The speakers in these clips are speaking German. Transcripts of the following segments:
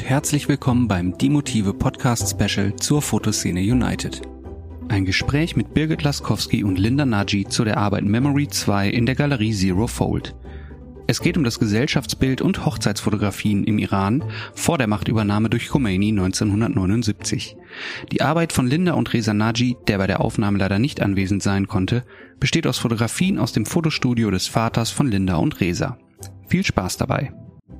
herzlich willkommen beim Die Motive Podcast Special zur Fotoszene United. Ein Gespräch mit Birgit Laskowski und Linda Nagy zu der Arbeit Memory 2 in der Galerie Zero Fold. Es geht um das Gesellschaftsbild und Hochzeitsfotografien im Iran vor der Machtübernahme durch Khomeini 1979. Die Arbeit von Linda und Reza Nagy, der bei der Aufnahme leider nicht anwesend sein konnte, besteht aus Fotografien aus dem Fotostudio des Vaters von Linda und Reza. Viel Spaß dabei.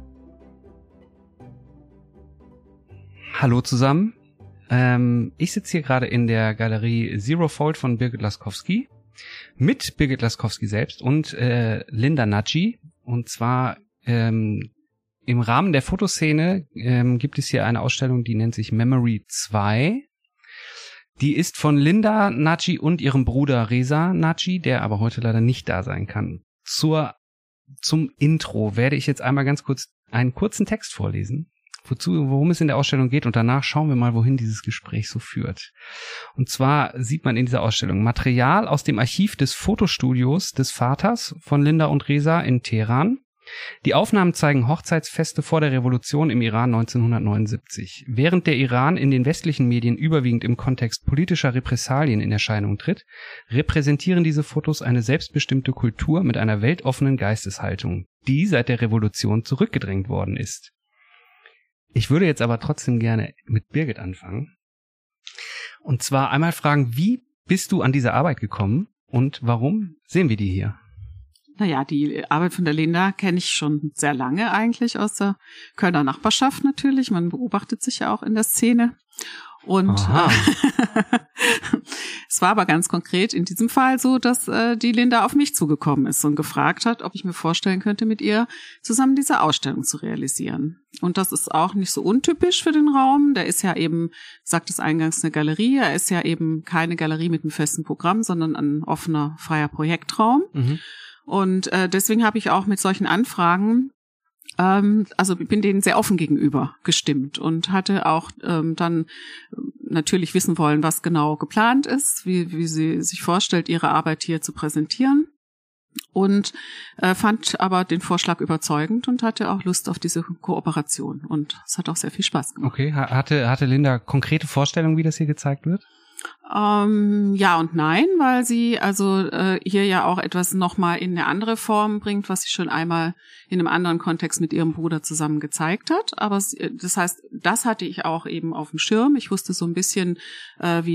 Hallo zusammen. Ich sitze hier gerade in der Galerie Zero Fold von Birgit Laskowski mit Birgit Laskowski selbst und Linda Nagy. Und zwar im Rahmen der Fotoszene gibt es hier eine Ausstellung, die nennt sich Memory 2. Die ist von Linda Nagy und ihrem Bruder Reza Nagy, der aber heute leider nicht da sein kann. Zum Intro werde ich jetzt einmal ganz kurz einen kurzen Text vorlesen, worum es in der Ausstellung geht, und danach schauen wir mal, wohin dieses Gespräch so führt. Und zwar sieht man in dieser Ausstellung Material aus dem Archiv des Fotostudios des Vaters von Linda und Reza in Teheran. Die Aufnahmen zeigen Hochzeitsfeste vor der Revolution im Iran 1979. Während der Iran in den westlichen Medien überwiegend im Kontext politischer Repressalien in Erscheinung tritt, repräsentieren diese Fotos eine selbstbestimmte Kultur mit einer weltoffenen Geisteshaltung, die seit der Revolution zurückgedrängt worden ist. Ich würde jetzt aber trotzdem gerne mit Birgit anfangen. Und zwar einmal fragen, wie bist du an diese Arbeit gekommen und warum sehen wir die hier? Naja, die Arbeit von der Linda kenne ich schon sehr lange eigentlich aus der Kölner Nachbarschaft natürlich. Man beobachtet sich ja auch in der Szene. Und es war aber ganz konkret in diesem Fall so, dass die Linda auf mich zugekommen ist und gefragt hat, ob ich mir vorstellen könnte, mit ihr zusammen diese Ausstellung zu realisieren. Und das ist auch nicht so untypisch für den Raum. Der ist ja eben, sagt es eingangs, eine Galerie. Er ist ja eben keine Galerie mit einem festen Programm, sondern ein offener, freier Projektraum. Mhm. Und deswegen habe ich auch mit solchen Anfragen, also bin denen sehr offen gegenüber gestimmt und hatte auch dann natürlich wissen wollen, was genau geplant ist, wie sie sich vorstellt, ihre Arbeit hier zu präsentieren. Und fand aber den Vorschlag überzeugend und hatte auch Lust auf diese Kooperation. Und es hat auch sehr viel Spaß gemacht. Okay, hatte Linda konkrete Vorstellungen, wie das hier gezeigt wird? Ja und nein, weil sie also hier ja auch etwas nochmal in eine andere Form bringt, was sie schon einmal in einem anderen Kontext mit ihrem Bruder zusammen gezeigt hat. Aber das heißt, das hatte ich auch eben auf dem Schirm. Ich wusste so ein bisschen, wie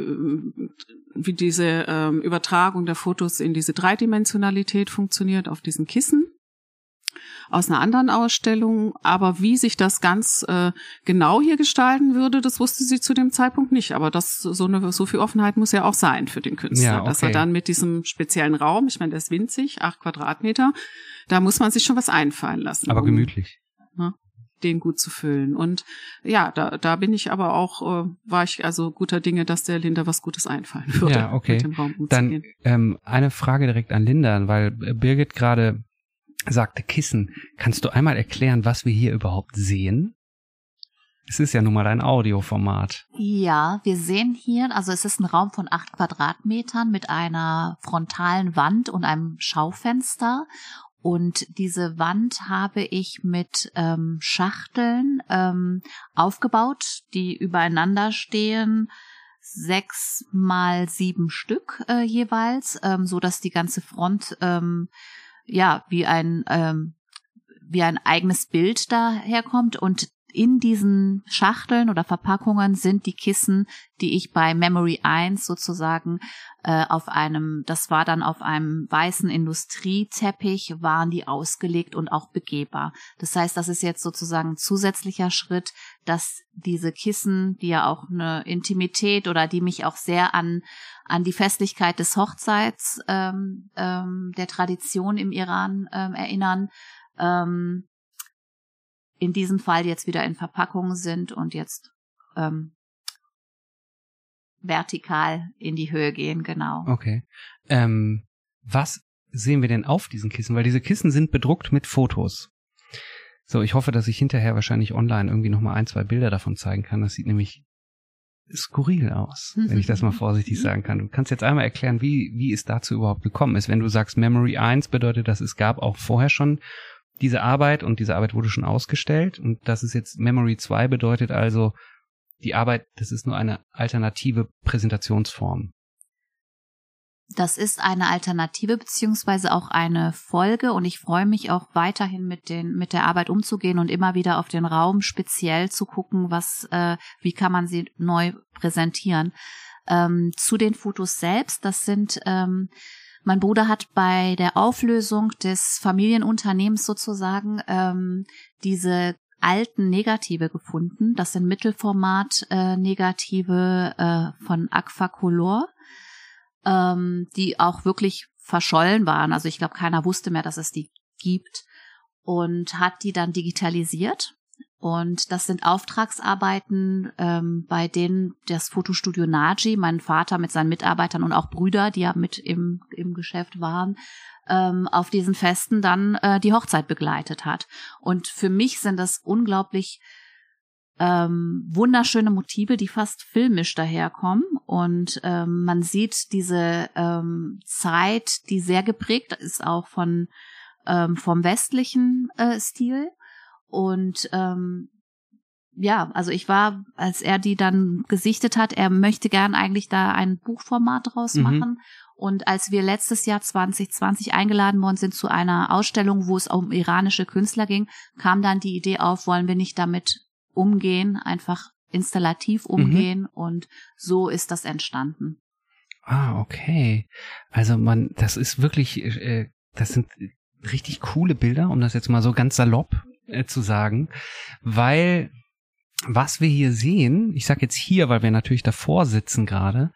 diese Übertragung der Fotos in diese Dreidimensionalität funktioniert auf diesen Kissen aus einer anderen Ausstellung, aber wie sich das ganz genau hier gestalten würde, das wusste sie zu dem Zeitpunkt nicht. Aber so viel Offenheit muss ja auch sein für den Künstler, ja, okay, dass er dann mit diesem speziellen Raum, ich meine, der ist winzig, 8 Quadratmeter, da muss man sich schon was einfallen lassen. Aber gemütlich. Den gut zu füllen. Und ja, da bin ich aber auch, war ich also guter Dinge, dass der Linda was Gutes einfallen würde, ja, okay, mit dem Raum umzugehen. Dann eine Frage direkt an Linda, weil Birgit gerade sagte Kissen. Kannst du einmal erklären, was wir hier überhaupt sehen? Es ist ja nun mal ein Audioformat. Ja, wir sehen hier, also es ist ein Raum von 8 Quadratmetern mit einer frontalen Wand und einem Schaufenster. Und diese Wand habe ich mit Schachteln aufgebaut, die übereinander stehen, 6 mal 7 Stück jeweils, so dass die ganze Front wie ein eigenes Bild daherkommt. Und in diesen Schachteln oder Verpackungen sind die Kissen, die ich bei Memory 1 sozusagen auf einem weißen Industrieteppich waren die ausgelegt und auch begehbar. Das heißt, das ist jetzt sozusagen ein zusätzlicher Schritt, dass diese Kissen, die ja auch eine Intimität oder die mich auch sehr an die Festlichkeit des Hochzeits der Tradition im Iran erinnern, in diesem Fall jetzt wieder in Verpackungen sind und jetzt vertikal in die Höhe gehen, genau. Okay. Was sehen wir denn auf diesen Kissen? Weil diese Kissen sind bedruckt mit Fotos. So, ich hoffe, dass ich hinterher wahrscheinlich online irgendwie nochmal 1, 2 Bilder davon zeigen kann. Das sieht nämlich skurril aus, wenn ich das mal vorsichtig sagen kann. Du kannst jetzt einmal erklären, wie es dazu überhaupt gekommen ist. Wenn du sagst, Memory 1 bedeutet das, es gab auch vorher schon diese Arbeit wurde schon ausgestellt und das ist jetzt Memory 2 bedeutet also, die Arbeit, das ist nur eine alternative Präsentationsform. Das ist eine Alternative beziehungsweise auch eine Folge und ich freue mich auch weiterhin mit der Arbeit umzugehen und immer wieder auf den Raum speziell zu gucken, wie kann man sie neu präsentieren. Zu den Fotos selbst, das sind, mein Bruder hat bei der Auflösung des Familienunternehmens sozusagen diese alten Negative gefunden. Das sind Mittelformat Negative von Aquacolor, die auch wirklich verschollen waren. Also ich glaube, keiner wusste mehr, dass es die gibt und hat die dann digitalisiert. Und das sind Auftragsarbeiten, bei denen das Fotostudio Naji, mein Vater mit seinen Mitarbeitern und auch Brüder, die ja mit im Geschäft waren, auf diesen Festen dann die Hochzeit begleitet hat. Und für mich sind das unglaublich wunderschöne Motive, die fast filmisch daherkommen und man sieht diese Zeit, die sehr geprägt ist auch vom westlichen Stil und also ich war, als er die dann gesichtet hat, er möchte gern eigentlich da ein Buchformat draus machen. Und als wir letztes Jahr 2020 eingeladen worden sind zu einer Ausstellung, wo es um iranische Künstler ging, kam dann die Idee auf, wollen wir nicht damit umgehen, einfach installativ umgehen und so ist das entstanden. Ah, okay. Also das ist wirklich, das sind richtig coole Bilder, um das jetzt mal so ganz salopp zu sagen, weil was wir hier sehen, ich sag jetzt hier, weil wir natürlich davor sitzen gerade,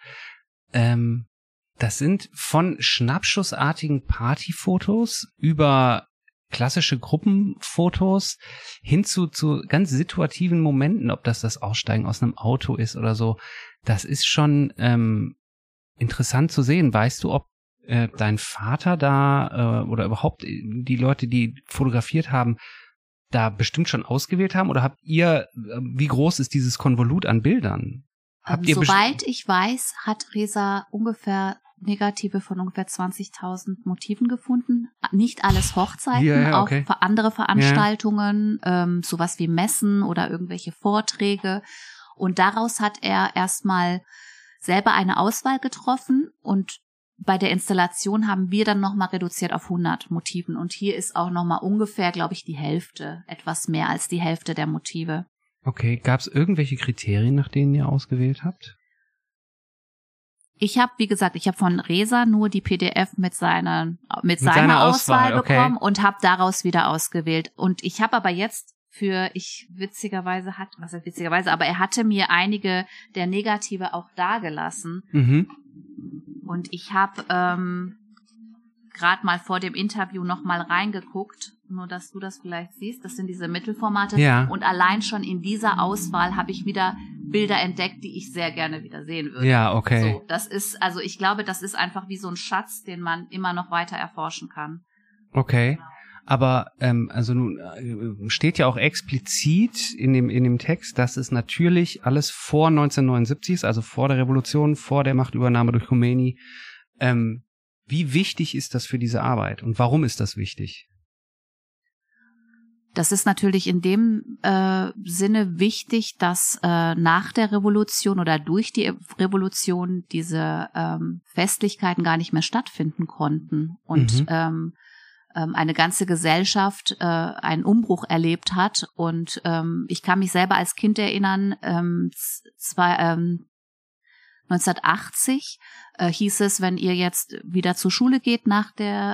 das sind von schnappschussartigen Partyfotos über klassische Gruppenfotos hin zu ganz situativen Momenten, ob das Aussteigen aus einem Auto ist oder so. Das ist schon interessant zu sehen. Weißt du, ob dein Vater da oder überhaupt die Leute, die fotografiert haben, da bestimmt schon ausgewählt haben? Oder habt ihr, wie groß ist dieses Konvolut an Bildern? Soweit ich weiß, hat Reza ungefähr Negative von ungefähr 20.000 Motiven gefunden. Nicht alles Hochzeiten, okay. Auch andere Veranstaltungen, sowas wie Messen oder irgendwelche Vorträge. Und daraus hat er erstmal selber eine Auswahl getroffen und bei der Installation haben wir dann nochmal reduziert auf 100 Motiven. Und hier ist auch nochmal ungefähr, glaube ich, die Hälfte, etwas mehr als die Hälfte der Motive. Okay, gab es irgendwelche Kriterien, nach denen ihr ausgewählt habt? Ich habe von Reza nur die PDF mit seiner Auswahl bekommen und habe daraus wieder ausgewählt. Und ich habe aber jetzt aber er hatte mir einige der Negative auch dagelassen. Und ich habe gerade mal vor dem Interview noch mal reingeguckt, nur dass du das vielleicht siehst. Das sind diese Mittelformate. Ja. Und allein schon in dieser Auswahl habe ich wieder Bilder entdeckt, die ich sehr gerne wieder sehen würde. Ja, okay. So, ich glaube, das ist einfach wie so ein Schatz, den man immer noch weiter erforschen kann. Okay. Genau. Aber also nun steht ja auch explizit in dem Text, dass es natürlich alles vor 1979 ist, also vor der Revolution, vor der Machtübernahme durch Khomeini. Wie wichtig ist das für diese Arbeit und warum ist das wichtig? Das ist natürlich in dem Sinne wichtig, dass nach der Revolution oder durch die Revolution diese Festlichkeiten gar nicht mehr stattfinden konnten und eine ganze Gesellschaft einen Umbruch erlebt hat. Und ich kann mich selber als Kind erinnern, 1980 hieß es, wenn ihr jetzt wieder zur Schule geht nach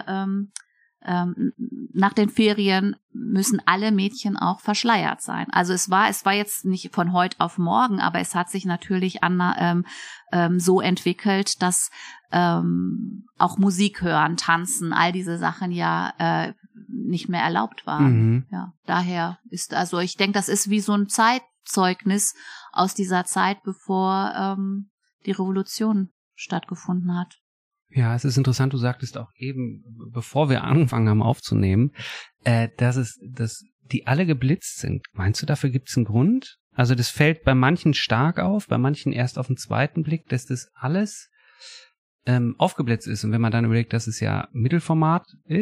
den Ferien, müssen alle Mädchen auch verschleiert sein. Also es war jetzt nicht von heute auf morgen, aber es hat sich natürlich so entwickelt, dass auch Musik hören, tanzen, all diese Sachen ja nicht mehr erlaubt waren. Ja, daher ich denke, das ist wie so ein Zeitzeugnis aus dieser Zeit, bevor die Revolution stattgefunden hat. Ja, es ist interessant, du sagtest auch eben, bevor wir angefangen haben aufzunehmen, dass die alle geblitzt sind. Meinst du, dafür gibt es einen Grund? Also das fällt bei manchen stark auf, bei manchen erst auf den zweiten Blick, dass das alles aufgeblitzt ist. Und wenn man dann überlegt, dass es ja Mittelformat ist,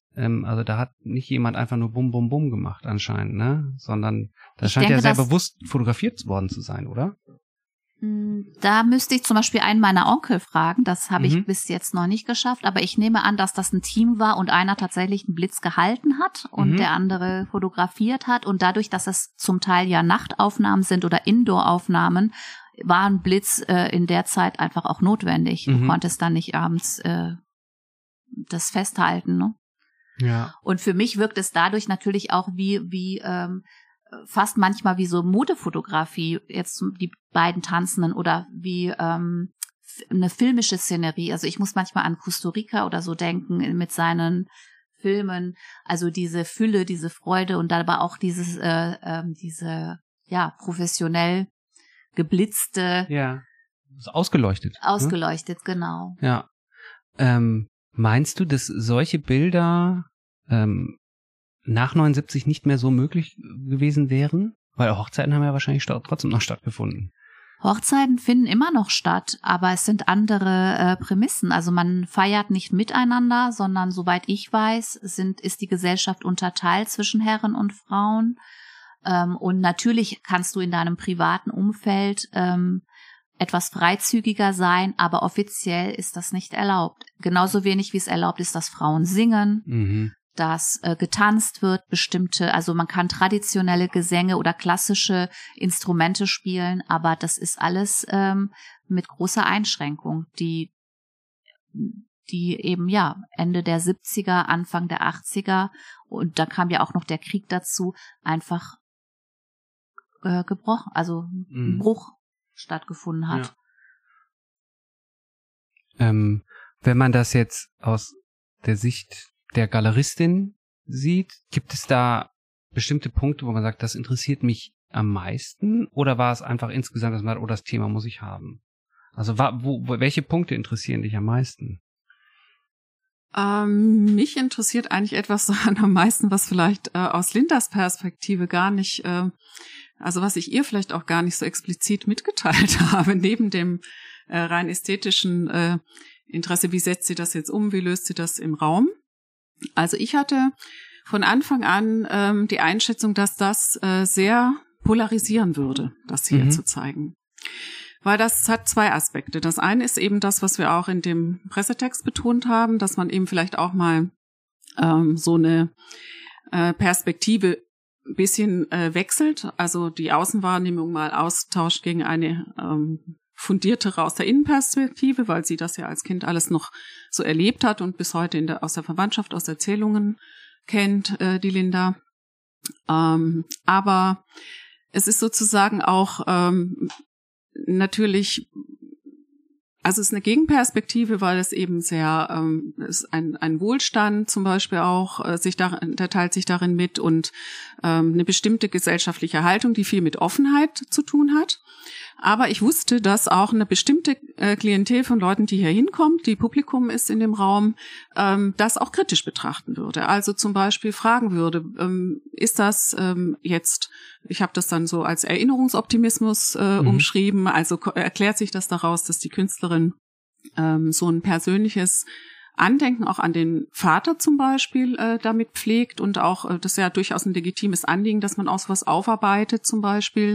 Also da hat nicht jemand einfach nur Bum, Bum, Bum gemacht anscheinend, ne? Sondern das Ich scheint denke, ja sehr bewusst fotografiert worden zu sein, oder? Da müsste ich zum Beispiel einen meiner Onkel fragen. Das habe Mhm. ich bis jetzt noch nicht geschafft. Aber ich nehme an, dass das ein Team war und einer tatsächlich einen Blitz gehalten hat und Mhm. der andere fotografiert hat. Und dadurch, dass es zum Teil ja Nachtaufnahmen sind oder Indoor-Aufnahmen, war ein Blitz in der Zeit einfach auch notwendig. Du Mhm. konntest dann nicht abends das festhalten, ne? Ja. Und für mich wirkt es dadurch natürlich auch wie fast manchmal wie so Modefotografie, jetzt die beiden Tanzenden oder wie eine filmische Szenerie. Also ich muss manchmal an Kusturica oder so denken mit seinen Filmen. Also diese Fülle, diese Freude und dabei auch diese professionell geblitzte, Ja. So ausgeleuchtet. Ne? ausgeleuchtet, genau. Ja. Meinst du, dass solche Bilder nach 79 nicht mehr so möglich gewesen wären? Weil Hochzeiten haben ja wahrscheinlich trotzdem noch stattgefunden. Hochzeiten finden immer noch statt, aber es sind andere Prämissen. Also man feiert nicht miteinander, sondern soweit ich weiß, ist die Gesellschaft unterteilt zwischen Herren und Frauen. Und natürlich kannst du in deinem privaten Umfeld etwas freizügiger sein, aber offiziell ist das nicht erlaubt. Genauso wenig wie es erlaubt ist, dass Frauen singen, Mhm. dass getanzt wird, also man kann traditionelle Gesänge oder klassische Instrumente spielen, aber das ist alles mit großer Einschränkung, die eben Ende der 70er, Anfang der 80er und da kam ja auch noch der Krieg dazu, einfach gebrochen, also ein Bruch stattgefunden hat. Ja. Wenn man das jetzt aus der Sicht der Galeristin sieht, gibt es da bestimmte Punkte, wo man sagt, das interessiert mich am meisten? Oder war es einfach insgesamt, dass man sagt, oh, das Thema muss ich haben? Also welche Punkte interessieren dich am meisten? Mich interessiert eigentlich etwas am meisten, was vielleicht aus Lindas Perspektive gar nicht, also was ich ihr vielleicht auch gar nicht so explizit mitgeteilt habe, neben dem rein ästhetischen Interesse, wie setzt sie das jetzt um, wie löst sie das im Raum? Also ich hatte von Anfang an die Einschätzung, dass das sehr polarisieren würde, das hier zu zeigen. Weil das hat zwei Aspekte. Das eine ist eben das, was wir auch in dem Pressetext betont haben, dass man eben vielleicht auch mal so eine Perspektive ein bisschen wechselt, also die Außenwahrnehmung mal austauscht gegen eine fundiertere aus der Innenperspektive, weil sie das ja als Kind alles noch so erlebt hat und bis heute aus der Verwandtschaft, aus Erzählungen kennt, die Linda. Aber es ist sozusagen auch natürlich, also es ist eine Gegenperspektive, weil es eben sehr, ist ein Wohlstand zum Beispiel auch, der teilt sich darin mit und eine bestimmte gesellschaftliche Haltung, die viel mit Offenheit zu tun hat. Aber ich wusste, dass auch eine bestimmte Klientel von Leuten, die hier hinkommt, die Publikum ist in dem Raum, das auch kritisch betrachten würde. Also zum Beispiel fragen würde, ist das jetzt, ich habe das dann so als Erinnerungsoptimismus umschrieben, also erklärt sich das daraus, dass die Künstlerin so ein persönliches Andenken auch an den Vater zum Beispiel damit pflegt und auch, das ist ja durchaus ein legitimes Anliegen, dass man auch sowas aufarbeitet zum Beispiel.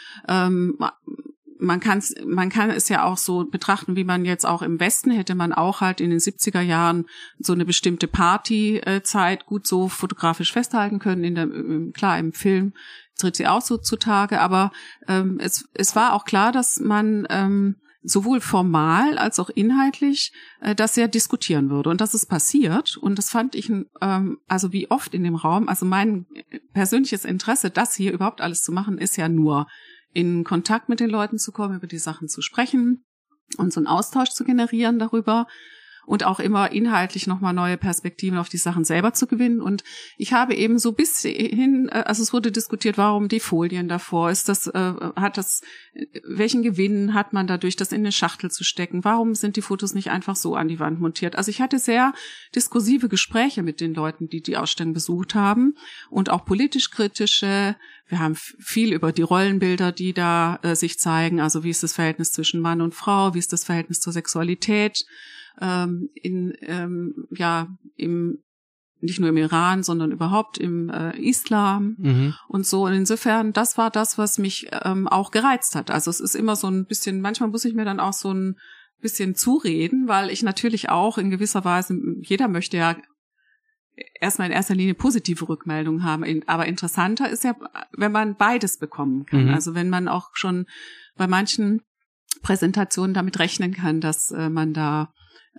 Man kann es ja auch so betrachten, wie man jetzt auch im Westen hätte man auch halt in den 70er Jahren so eine bestimmte Partyzeit gut so fotografisch festhalten können. Klar, im Film tritt sie auch so zutage, aber es war auch klar, dass man sowohl formal als auch inhaltlich das sehr diskutieren würde. Und das ist passiert. Und das fand ich, also wie oft in dem Raum, also mein persönliches Interesse, das hier überhaupt alles zu machen, ist ja nur in Kontakt mit den Leuten zu kommen, über die Sachen zu sprechen und so einen Austausch zu generieren darüber und auch immer inhaltlich nochmal neue Perspektiven auf die Sachen selber zu gewinnen. Und ich habe eben so bis hin, also es wurde diskutiert, warum die Folien davor, welchen Gewinn hat man dadurch, das in eine Schachtel zu stecken? Warum sind die Fotos nicht einfach so an die Wand montiert? Also ich hatte sehr diskursive Gespräche mit den Leuten, die die Ausstellung besucht haben und auch politisch kritische. Wir haben viel über die Rollenbilder, die da sich zeigen. Also wie ist das Verhältnis zwischen Mann und Frau? Wie ist das Verhältnis zur Sexualität? Im nicht nur im Iran, sondern überhaupt im Islam und so. Und insofern, das war das, was mich auch gereizt hat. Also es ist immer so ein bisschen, manchmal muss ich mir dann auch so ein bisschen zureden, weil ich natürlich auch in gewisser Weise, jeder möchte ja erstmal in erster Linie positive Rückmeldungen haben. Aber interessanter ist ja, wenn man beides bekommen kann. Also wenn man auch schon bei manchen Präsentationen damit rechnen kann, dass man da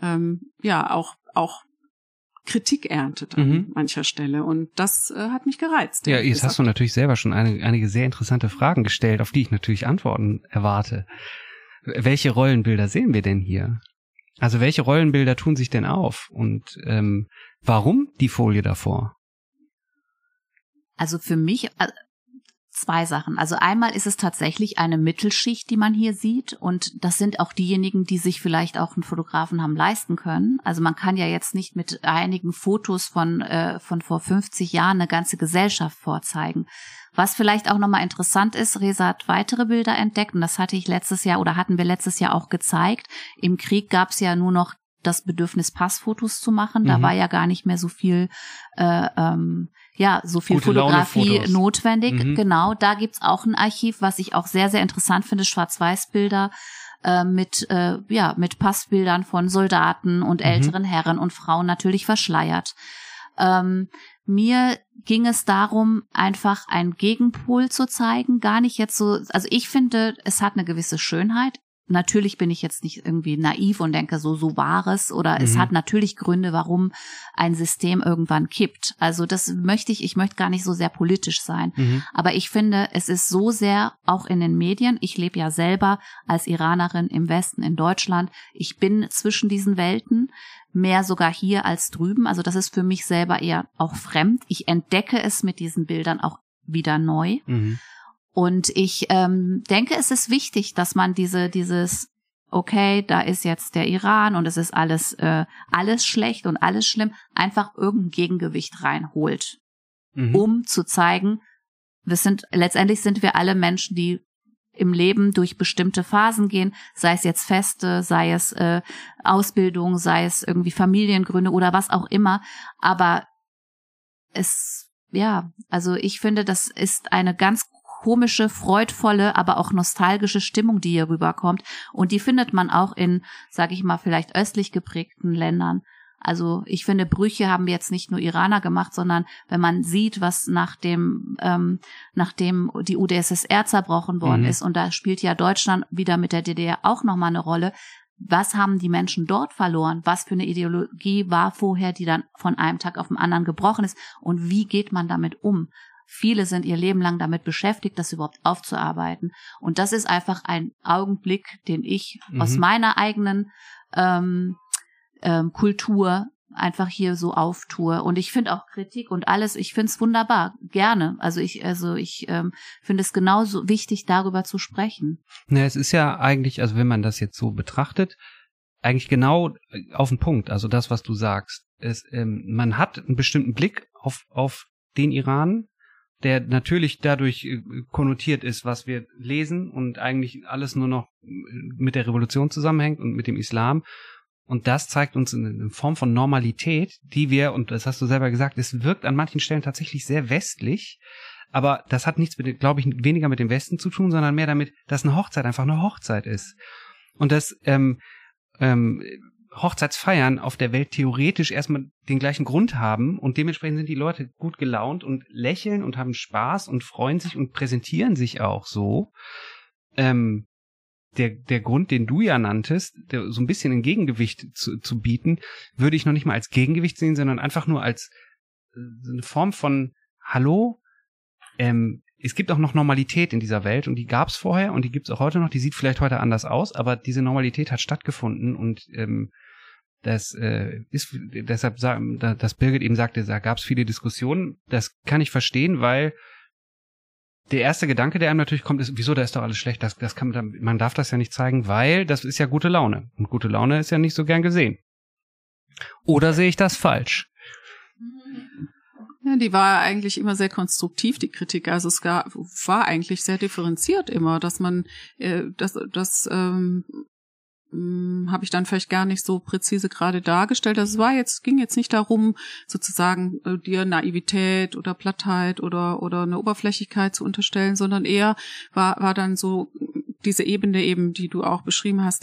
auch Kritik erntet an mancher Stelle. Und das hat mich gereizt. Ja, jetzt hast du natürlich selber schon einige sehr interessante Fragen gestellt, auf die ich natürlich Antworten erwarte. Welche Rollenbilder sehen wir denn hier? Also welche Rollenbilder tun sich denn auf? Und warum die Folie davor? Also für mich zwei Sachen. Also einmal ist es tatsächlich eine Mittelschicht, die man hier sieht. Und das sind auch diejenigen, die sich vielleicht auch einen Fotografen haben leisten können. Also man kann ja jetzt nicht mit einigen Fotos von vor 50 Jahren eine ganze Gesellschaft vorzeigen. Was vielleicht auch nochmal interessant ist, Reza hat weitere Bilder entdeckt. Und das hatten wir letztes Jahr auch gezeigt. Im Krieg gab es ja nur noch das Bedürfnis, Passfotos zu machen. Da war ja gar nicht mehr so viel Fotografie notwendig. Genau, da gibt's auch ein Archiv, was ich auch sehr, sehr interessant finde, Schwarz-Weiß-Bilder mit Passbildern von Soldaten und älteren Herren und Frauen, natürlich verschleiert. Mir ging es darum, einfach einen Gegenpol zu zeigen, gar nicht jetzt so, also ich finde, es hat eine gewisse Schönheit. Natürlich bin ich jetzt nicht irgendwie naiv und denke so war es, oder es hat natürlich Gründe, warum ein System irgendwann kippt. Also ich möchte gar nicht so sehr politisch sein. Aber ich finde, es ist so sehr auch in den Medien. Ich lebe ja selber als Iranerin im Westen in Deutschland. Ich bin zwischen diesen Welten, mehr sogar hier als drüben. Also das ist für mich selber eher auch fremd. Ich entdecke es mit diesen Bildern auch wieder neu. Und ich denke, es ist wichtig, dass man dieses, okay, da ist jetzt der Iran und es ist alles schlecht und alles schlimm, einfach irgendein Gegengewicht reinholt, um zu zeigen, letztendlich sind wir alle Menschen, die im Leben durch bestimmte Phasen gehen, sei es jetzt Feste, sei es Ausbildung, sei es irgendwie Familiengründe oder was auch immer. Aber also ich finde, das ist eine ganz komische, freudvolle, aber auch nostalgische Stimmung, die hier rüberkommt. Und die findet man auch in, sage ich mal, vielleicht östlich geprägten Ländern. Also ich finde, Brüche haben jetzt nicht nur Iraner gemacht, sondern wenn man sieht, was nachdem die UdSSR zerbrochen worden ist, und da spielt ja Deutschland wieder mit der DDR auch nochmal eine Rolle, was haben die Menschen dort verloren? Was für eine Ideologie war vorher, die dann von einem Tag auf den anderen gebrochen ist? Und wie geht man damit um? Viele sind ihr Leben lang damit beschäftigt, das überhaupt aufzuarbeiten. Und das ist einfach ein Augenblick, den ich aus meiner eigenen Kultur einfach hier so auftue. Und ich finde auch Kritik und alles, ich finde es wunderbar, gerne. Also ich finde es genauso wichtig, darüber zu sprechen. Na, es ist ja eigentlich, also wenn man das jetzt so betrachtet, eigentlich genau auf den Punkt. Also das, was du sagst. Man hat einen bestimmten Blick auf den Iran, der natürlich dadurch konnotiert ist, was wir lesen und eigentlich alles nur noch mit der Revolution zusammenhängt und mit dem Islam. Und das zeigt uns eine Form von Normalität, die wir, und das hast du selber gesagt, es wirkt an manchen Stellen tatsächlich sehr westlich, aber das hat nichts mit, glaube ich, weniger mit dem Westen zu tun, sondern mehr damit, dass eine Hochzeit einfach eine Hochzeit ist. Und dass Hochzeitsfeiern auf der Welt theoretisch erstmal den gleichen Grund haben und dementsprechend sind die Leute gut gelaunt und lächeln und haben Spaß und freuen sich und präsentieren sich auch so. Der Grund, den du ja nanntest, so ein bisschen ein Gegengewicht zu bieten, würde ich noch nicht mal als Gegengewicht sehen, sondern einfach nur als eine Form von Hallo, es gibt auch noch Normalität in dieser Welt und die gab es vorher und die gibt es auch heute noch, die sieht vielleicht heute anders aus, aber diese Normalität hat stattgefunden und das ist deshalb, dass Birgit eben sagte, da gab es viele Diskussionen, das kann ich verstehen, weil der erste Gedanke, der einem natürlich kommt, ist, wieso, da ist doch alles schlecht, man darf das ja nicht zeigen, weil das ist ja gute Laune. Und gute Laune ist ja nicht so gern gesehen. Oder sehe ich das falsch? Ja, die war eigentlich immer sehr konstruktiv, die Kritik. Also es war eigentlich sehr differenziert immer, dass man, habe ich dann vielleicht gar nicht so präzise gerade dargestellt. Das ging jetzt nicht darum, sozusagen dir Naivität oder Plattheit oder eine Oberflächlichkeit zu unterstellen, sondern eher war dann so diese Ebene eben, die du auch beschrieben hast,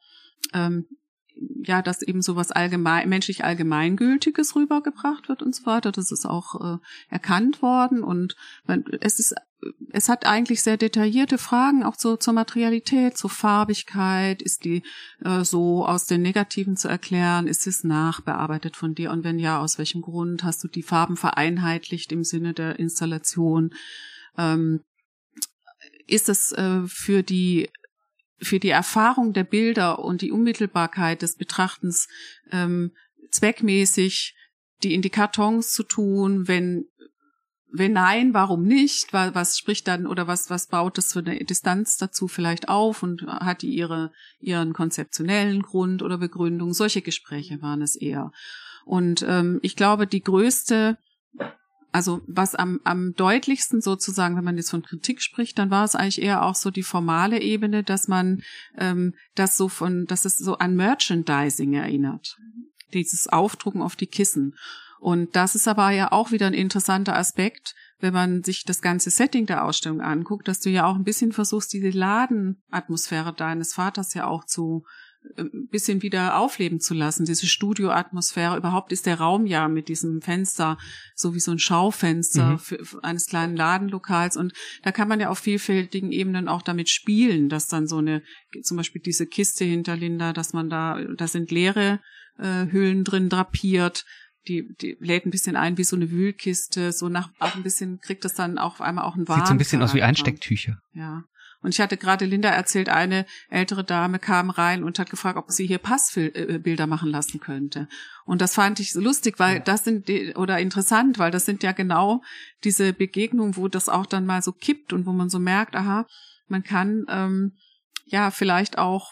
dass eben so was menschlich Allgemeingültiges rübergebracht wird und so weiter. Das ist auch erkannt worden und es hat eigentlich sehr detaillierte Fragen auch zur Materialität, zur Farbigkeit. Ist die so aus den Negativen zu erklären? Ist es nachbearbeitet von dir? Und wenn ja, aus welchem Grund? Hast du die Farben vereinheitlicht im Sinne der Installation? Ist es für die Erfahrung der Bilder und die Unmittelbarkeit des Betrachtens zweckmäßig, die in die Kartons zu tun? Wenn nein, warum nicht? Was spricht dann oder was baut das für eine Distanz dazu vielleicht auf und hat die ihren konzeptionellen Grund oder Begründung? Solche Gespräche waren es eher. Und ich glaube, die größte, also was am deutlichsten sozusagen, wenn man jetzt von Kritik spricht, dann war es eigentlich eher auch so die formale Ebene, dass man dass es so an Merchandising erinnert. Dieses Aufdrucken auf die Kissen. Und das ist aber ja auch wieder ein interessanter Aspekt, wenn man sich das ganze Setting der Ausstellung anguckt, dass du ja auch ein bisschen versuchst, diese Ladenatmosphäre deines Vaters ja auch ein bisschen wieder aufleben zu lassen, diese Studioatmosphäre. Überhaupt ist der Raum ja mit diesem Fenster so wie so ein Schaufenster für eines kleinen Ladenlokals und da kann man ja auf vielfältigen Ebenen auch damit spielen, dass dann zum Beispiel diese Kiste hinter Linda, dass man da sind leere Hüllen drin drapiert, die lädt ein bisschen ein wie so eine Wühlkiste, auch ein bisschen kriegt das dann auch auf einmal auch einen Warn. Sieht so ein bisschen aus wie Einstecktücher. Ja. Und ich hatte gerade Linda erzählt, eine ältere Dame kam rein und hat gefragt, ob sie hier Passbilder machen lassen könnte. Und das fand ich so lustig, weil interessant, weil das sind ja genau diese Begegnungen, wo das auch dann mal so kippt und wo man so merkt, aha, man kann vielleicht auch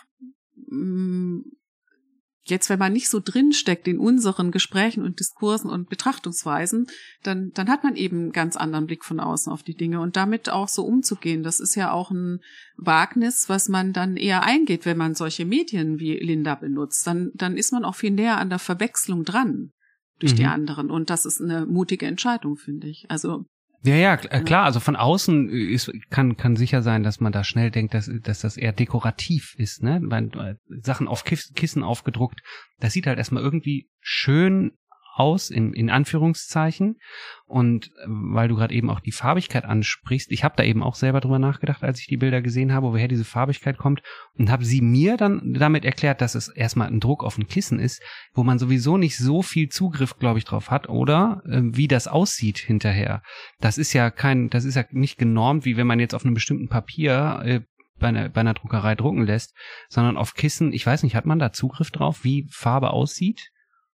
jetzt, wenn man nicht so drinsteckt in unseren Gesprächen und Diskursen und Betrachtungsweisen, dann hat man eben einen ganz anderen Blick von außen auf die Dinge und damit auch so umzugehen. Das ist ja auch ein Wagnis, was man dann eher eingeht, wenn man solche Medien wie Linda benutzt. Dann ist man auch viel näher an der Verwechslung dran durch die anderen und das ist eine mutige Entscheidung, finde ich. Also Ja, klar, also von außen kann sicher sein, dass man da schnell denkt, dass das eher dekorativ ist, ne? Weil Sachen auf Kissen aufgedruckt, das sieht halt erstmal irgendwie schön aus, in Anführungszeichen. Und weil du gerade eben auch die Farbigkeit ansprichst, ich habe da eben auch selber drüber nachgedacht, als ich die Bilder gesehen habe, woher diese Farbigkeit kommt und habe sie mir dann damit erklärt, dass es erstmal ein Druck auf ein Kissen ist, wo man sowieso nicht so viel Zugriff, glaube ich, drauf hat oder wie das aussieht hinterher. Das ist ja nicht genormt, wie wenn man jetzt auf einem bestimmten Papier bei einer Druckerei drucken lässt, sondern auf Kissen, ich weiß nicht, hat man da Zugriff drauf, wie Farbe aussieht?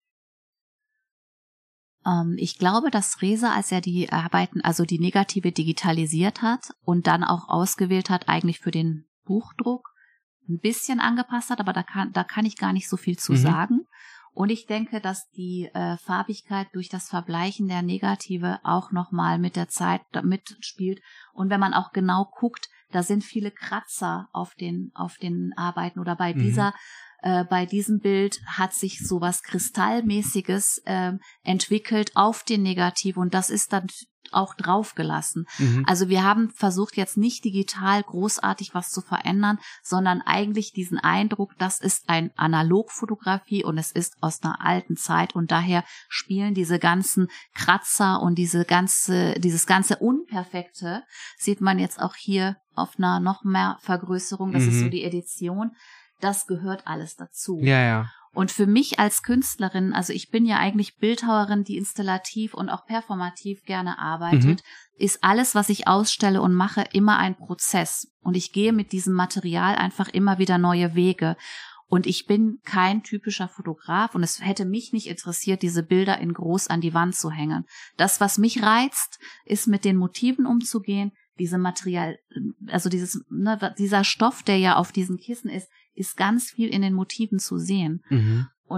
Ich glaube, dass Reese, als er die Arbeiten, also die Negative digitalisiert hat und dann auch ausgewählt hat, eigentlich für den Buchdruck, ein bisschen angepasst hat, aber da kann ich gar nicht so viel zu sagen. Und ich denke, dass die Farbigkeit durch das Verbleichen der Negative auch nochmal mit der Zeit mitspielt. Und wenn man auch genau guckt, da sind viele Kratzer auf den Arbeiten oder bei bei diesem Bild hat sich so was Kristallmäßiges entwickelt auf den Negativ und das ist dann auch draufgelassen. Also wir haben versucht jetzt nicht digital großartig was zu verändern, sondern eigentlich diesen Eindruck, das ist ein Analogfotografie und es ist aus einer alten Zeit und daher spielen diese ganzen Kratzer und dieses ganze Unperfekte, sieht man jetzt auch hier auf einer noch mehr Vergrößerung, das ist so die Edition. Das gehört alles dazu. Ja. Und für mich als Künstlerin, also ich bin ja eigentlich Bildhauerin, die installativ und auch performativ gerne arbeitet, ist alles, was ich ausstelle und mache, immer ein Prozess. Und ich gehe mit diesem Material einfach immer wieder neue Wege. Und ich bin kein typischer Fotograf und es hätte mich nicht interessiert, diese Bilder in groß an die Wand zu hängen. Das, was mich reizt, ist mit den Motiven umzugehen, also dieser Stoff, der ja auf diesen Kissen ist ganz viel in den Motiven zu sehen. Und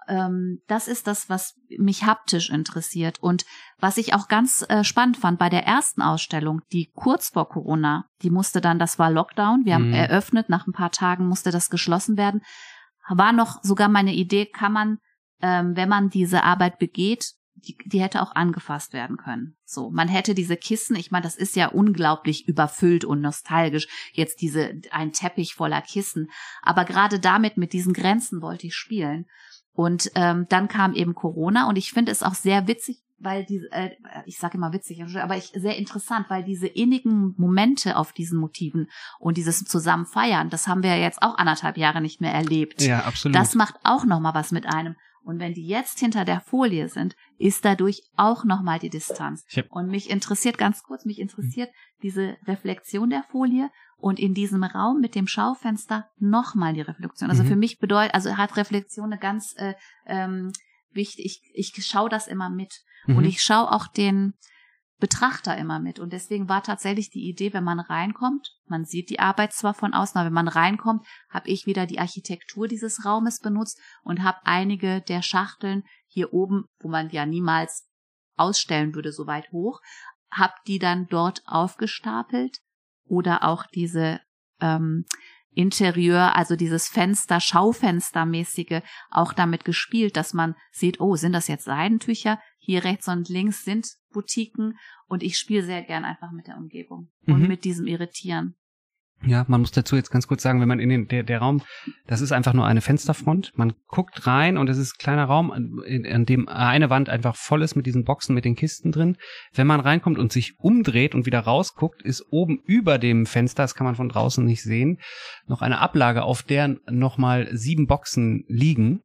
das ist das, was mich haptisch interessiert. Und was ich auch ganz spannend fand bei der ersten Ausstellung, die kurz vor Corona, das war Lockdown, wir haben eröffnet, nach ein paar Tagen musste das geschlossen werden, war noch sogar meine Idee, kann man, wenn man diese Arbeit begeht, die hätte auch angefasst werden können. So, man hätte diese Kissen, ich meine, das ist ja unglaublich überfüllt und nostalgisch, jetzt ein Teppich voller Kissen, aber gerade damit, mit diesen Grenzen wollte ich spielen. Und dann kam eben Corona und ich finde es auch sehr witzig, weil ich sage immer witzig, aber sehr interessant, weil diese innigen Momente auf diesen Motiven und dieses Zusammenfeiern, das haben wir ja jetzt auch 1,5 Jahre nicht mehr erlebt. Ja, absolut. Das macht auch nochmal was mit einem. Und wenn die jetzt hinter der Folie sind, ist dadurch auch nochmal die Distanz. Und mich interessiert diese Reflexion der Folie und in diesem Raum mit dem Schaufenster nochmal die Reflexion. Also für mich hat Reflexion eine ganz wichtig, ich schaue das immer mit. Und ich schaue auch den Betrachter immer mit. Und deswegen war tatsächlich die Idee, wenn man reinkommt, man sieht die Arbeit zwar von außen, aber wenn man reinkommt, habe ich wieder die Architektur dieses Raumes benutzt und habe einige der Schachteln hier oben, wo man ja niemals ausstellen würde, so weit hoch, habe die dann dort aufgestapelt oder auch diese Interieur, also dieses Fenster, Schaufenstermäßige, auch damit gespielt, dass man sieht, oh, sind das jetzt Seidentücher? Hier rechts und links sind Boutiquen und ich spiele sehr gern einfach mit der Umgebung und mit diesem Irritieren. Ja, man muss dazu jetzt ganz kurz sagen, wenn man in der Raum, das ist einfach nur eine Fensterfront, man guckt rein und es ist ein kleiner Raum, an dem eine Wand einfach voll ist mit diesen Boxen, mit den Kisten drin. Wenn man reinkommt und sich umdreht und wieder rausguckt, ist oben über dem Fenster, das kann man von draußen nicht sehen, noch eine Ablage, auf der nochmal 7 Boxen liegen,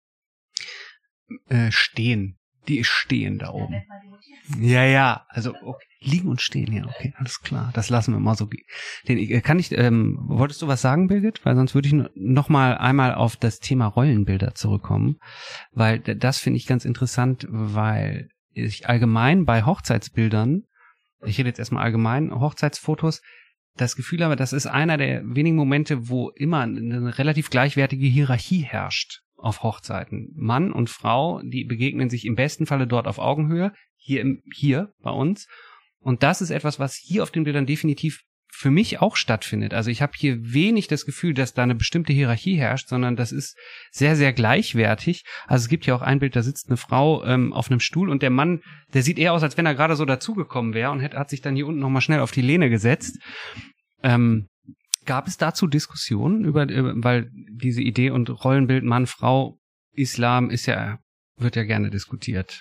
stehen. Die stehen da oben. Ja, also okay. Liegen und stehen, ja, okay, alles klar. Das lassen wir mal so. Wolltest du was sagen, Birgit? Weil sonst würde ich noch mal einmal auf das Thema Rollenbilder zurückkommen, weil das finde ich ganz interessant, weil ich allgemein bei Hochzeitsbildern, ich rede jetzt erstmal allgemein, Hochzeitsfotos, das Gefühl habe, das ist einer der wenigen Momente, wo immer eine relativ gleichwertige Hierarchie herrscht auf Hochzeiten. Mann und Frau, die begegnen sich im besten Falle dort auf Augenhöhe, hier bei uns. Und das ist etwas, was hier auf den Bildern definitiv für mich auch stattfindet. Also ich habe hier wenig das Gefühl, dass da eine bestimmte Hierarchie herrscht, sondern das ist sehr, sehr gleichwertig. Also es gibt ja auch ein Bild, da sitzt eine Frau auf einem Stuhl und der Mann, der sieht eher aus, als wenn er gerade so dazugekommen wäre und hat sich dann hier unten nochmal schnell auf die Lehne gesetzt. Gab es dazu Diskussionen weil diese Idee und Rollenbild Mann, Frau, Islam wird ja gerne diskutiert.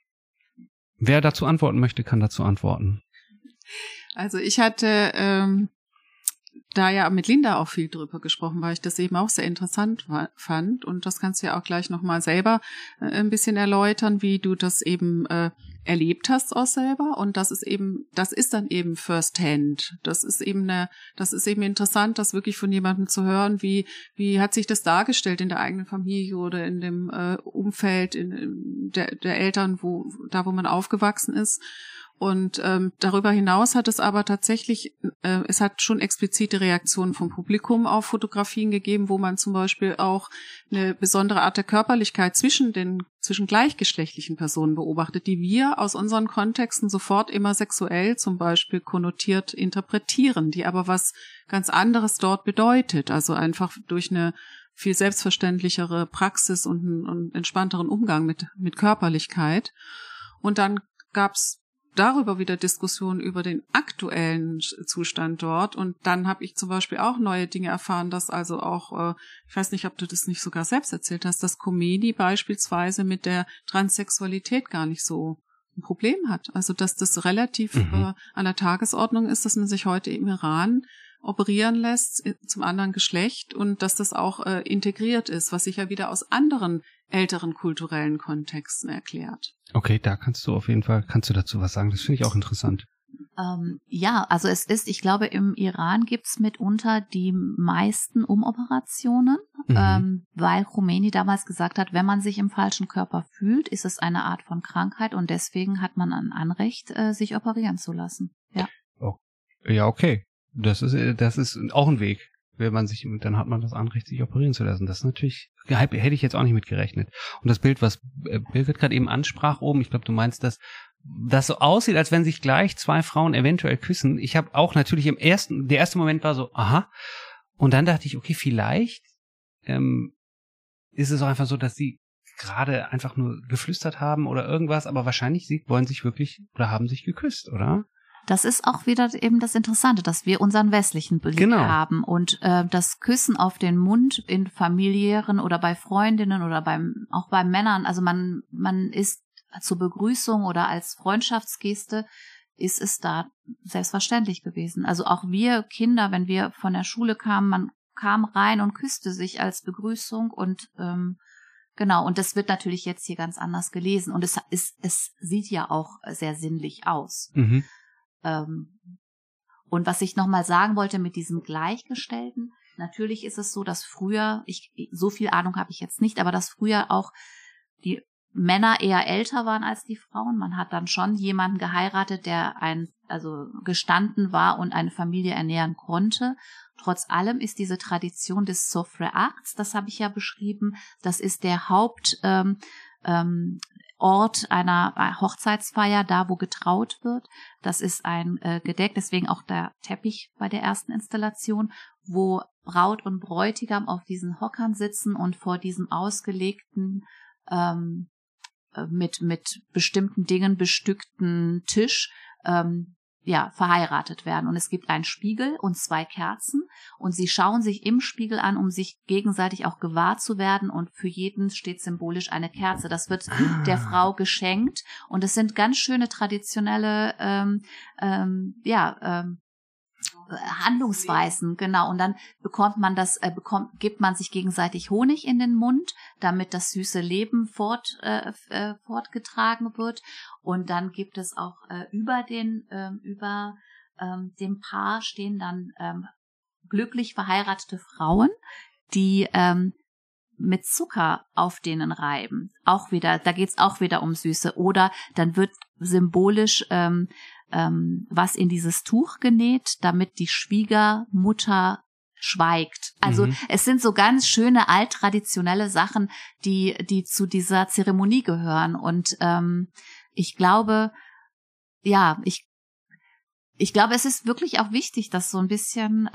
Wer dazu antworten möchte, kann dazu antworten. Also ich hatte da ja mit Linda auch viel drüber gesprochen, weil ich das eben auch sehr interessant fand. Und das kannst du ja auch gleich nochmal selber ein bisschen erläutern, wie du das eben erlebt hast auch selber. Und das ist dann eben First Hand. Das ist eben interessant, das wirklich von jemandem zu hören, wie hat sich das dargestellt in der eigenen Familie oder in dem Umfeld der Eltern, wo man aufgewachsen ist. Und darüber hinaus hat es aber tatsächlich, es hat schon explizite Reaktionen vom Publikum auf Fotografien gegeben, wo man zum Beispiel auch eine besondere Art der Körperlichkeit zwischen gleichgeschlechtlichen Personen beobachtet, die wir aus unseren Kontexten sofort immer sexuell zum Beispiel konnotiert interpretieren, die aber was ganz anderes dort bedeutet, also einfach durch eine viel selbstverständlichere Praxis und einen entspannteren Umgang mit Körperlichkeit. Und dann gab's darüber wieder Diskussionen über den aktuellen Zustand dort. Und dann habe ich zum Beispiel auch neue Dinge erfahren, dass also auch, ich weiß nicht, ob du das nicht sogar selbst erzählt hast, dass Khomeini beispielsweise mit der Transsexualität gar nicht so ein Problem hat. Also dass das relativ an der Tagesordnung ist, dass man sich heute im Iran operieren lässt zum anderen Geschlecht und dass das auch integriert ist, was sich ja wieder aus anderen älteren kulturellen Kontexten erklärt. Okay, da kannst du dazu was sagen. Das finde ich auch interessant. Ja, also ich glaube, im Iran gibt's mitunter die meisten Umoperationen, weil Khomeini damals gesagt hat, wenn man sich im falschen Körper fühlt, ist es eine Art von Krankheit und deswegen hat man ein Anrecht, sich operieren zu lassen. Ja. Ja, okay. Das ist auch ein Weg. dann hat man das Anrecht, sich operieren zu lassen. Das ist natürlich, hätte ich jetzt auch nicht mit gerechnet. Und das Bild, was Birgit gerade eben ansprach oben, ich glaube, du meinst das so aussieht, als wenn sich gleich zwei Frauen eventuell küssen. Ich habe auch natürlich der erste Moment war so, aha. Und dann dachte ich, okay, vielleicht ist es auch einfach so, dass sie gerade einfach nur geflüstert haben oder irgendwas, aber wahrscheinlich wollen sich wirklich oder haben sich geküsst, oder? Das ist auch wieder eben das Interessante, dass wir unseren westlichen Blick haben und das Küssen auf den Mund in familiären oder bei Freundinnen oder auch bei Männern, also man ist zur Begrüßung oder als Freundschaftsgeste ist es da selbstverständlich gewesen. Also auch wir Kinder, wenn wir von der Schule kamen, man kam rein und küsste sich als Begrüßung und genau, und das wird natürlich jetzt hier ganz anders gelesen und es sieht ja auch sehr sinnlich aus. Mhm. Und was ich nochmal sagen wollte mit diesem Gleichgestellten, natürlich ist es so, dass früher, so viel Ahnung habe ich jetzt nicht, aber dass früher auch die Männer eher älter waren als die Frauen. Man hat dann schon jemanden geheiratet, der gestanden war und eine Familie ernähren konnte. Trotz allem ist diese Tradition des Soufre Acts, das habe ich ja beschrieben, das ist der Hauptort einer Hochzeitsfeier, da wo getraut wird. Das ist ein Gedeck, deswegen auch der Teppich bei der ersten Installation, wo Braut und Bräutigam auf diesen Hockern sitzen und vor diesem ausgelegten mit bestimmten Dingen bestückten Tisch verheiratet werden. Und es gibt einen Spiegel und 2 Kerzen und sie schauen sich im Spiegel an, um sich gegenseitig auch gewahr zu werden und für jeden steht symbolisch eine Kerze. Das wird der Frau geschenkt und es sind ganz schöne traditionelle Handlungsweisen, genau. Und dann gibt man sich gegenseitig Honig in den Mund, damit das süße Leben fortgetragen wird. Und dann gibt es auch über dem Paar stehen dann glücklich verheiratete Frauen, die mit Zucker auf denen reiben. Auch wieder, da geht's auch wieder um Süße. Oder dann wird symbolisch was in dieses Tuch genäht, damit die Schwiegermutter schweigt. Also es sind so ganz schöne alttraditionelle Sachen, die zu dieser Zeremonie gehören. Und ich glaube, ich glaube, es ist wirklich auch wichtig, das so ein bisschen